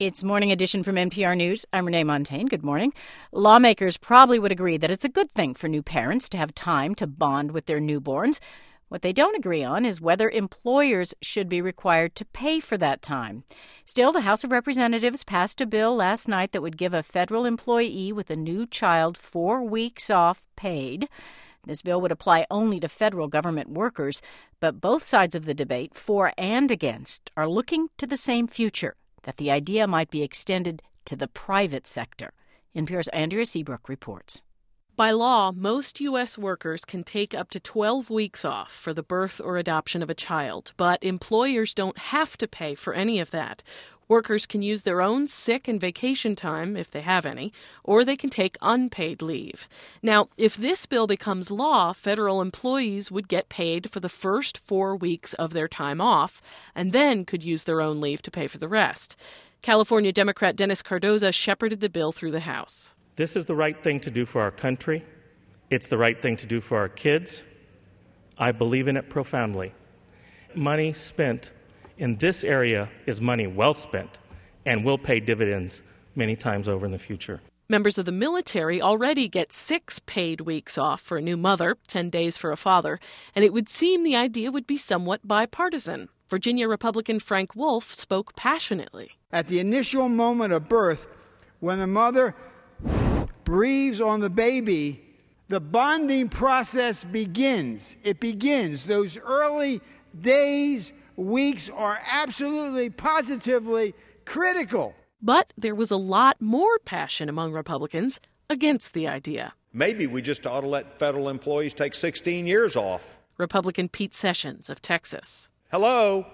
It's Morning Edition from NPR News. I'm Renee Montaigne. Good morning. Lawmakers probably would agree that it's a good thing for new parents to have time to bond with their newborns. What they don't agree on is whether employers should be required to pay for that time. Still, the House of Representatives passed a bill last night that would give a federal employee with a new child 4 weeks off paid. This bill would apply only to federal government workers, but both sides of the debate, for and against, are looking to the same future, that the idea might be extended to the private sector. NPR's Andrea Seabrook reports. By law, most U.S. workers can take up to 12 weeks off for the birth or adoption of a child, but employers don't have to pay for any of that. Workers can use their own sick and vacation time, if they have any, or they can take unpaid leave. Now, if this bill becomes law, federal employees would get paid for the first 4 weeks of their time off, and then could use their own leave to pay for the rest. California Democrat Dennis Cardoza shepherded the bill through the House. This is the right thing to do for our country. It's the right thing to do for our kids. I believe in it profoundly. Money spent in this area is money well spent and will pay dividends many times over in the future. Members of the military already get 6 paid weeks off for a new mother, 10 days for a father, and it would seem the idea would be somewhat bipartisan. Virginia Republican Frank Wolf spoke passionately. At the initial moment of birth, when the mother breathes on the baby, the bonding process begins. It begins. Those early days, weeks are absolutely, positively critical. But there was a lot more passion among Republicans against the idea. Maybe we just ought to let federal employees take 16 years off. Republican Pete Sessions of Texas. Hello?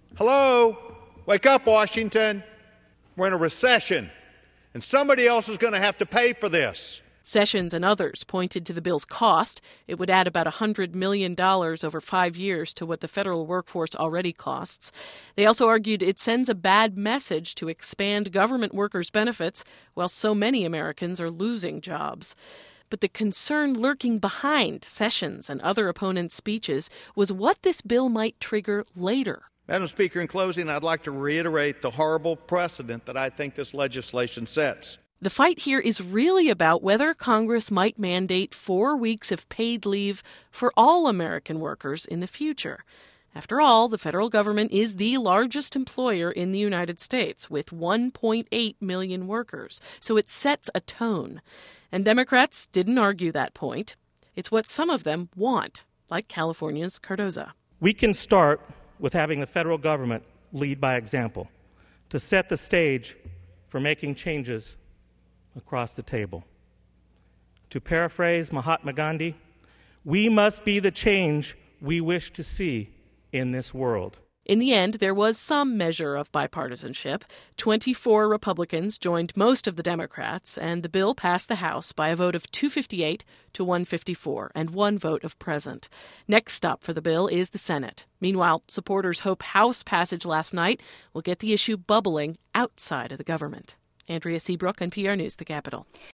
Wake up, Washington. We're in a recession, and somebody else is going to have to pay for this. Sessions and others pointed to the bill's cost. It would add about $100 million over 5 years to what the federal workforce already costs. They also argued it sends a bad message to expand government workers' benefits while so many Americans are losing jobs. But the concern lurking behind Sessions and other opponents' speeches was what this bill might trigger later. Madam Speaker, in closing, I'd like to reiterate the horrible precedent that I think this legislation sets. The fight here is really about whether Congress might mandate 4 weeks of paid leave for all American workers in the future. After all, the federal government is the largest employer in the United States, with 1.8 million workers, so it sets a tone. And Democrats didn't argue that point. It's what some of them want, like California's Cardoza. We can start with having the federal government lead by example to set the stage for making changes across the table. To paraphrase Mahatma Gandhi, we must be the change we wish to see in this world. In the end, there was some measure of bipartisanship. 24 Republicans joined most of the Democrats, and the bill passed the House by a vote of 258 to 154 and 1 vote of present. Next stop for the bill is the Senate. Meanwhile, supporters hope House passage last night will get the issue bubbling outside of the government. Andrea Seabrook, NPR News, the Capitol.